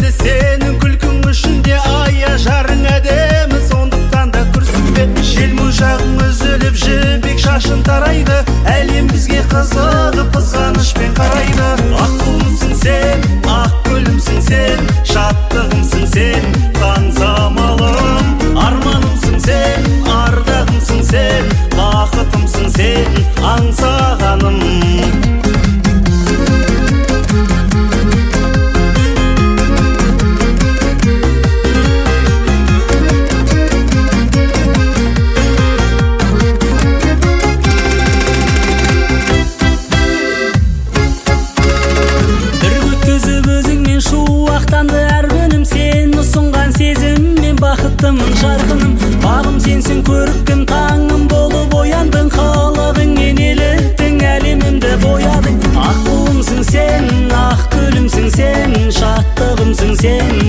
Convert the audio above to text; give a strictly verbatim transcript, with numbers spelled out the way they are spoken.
мейлі сенің күлкің үшінде ая жарың әдемі, сондықтан да күрсінбе. Желмужағың үзіліп жібек шашын тарайды, әлем бізге қызығып қызғанышпен қарайды. Ақ туымсың сен, ақ гүлімсің сен, шаттығымсың сен, таң самалым. Арманымсың сен, ардағымсың сен, бақытымсың сен, аңсағаным. Бақыттымын, жарқыным, бағым сенсің, көріктім, таңым болып ояндың, қалағыңмен еліктің, әлемімді боядың. Ақ туымсың сен, ақ гүлімсің сен, шаттығымсың сен,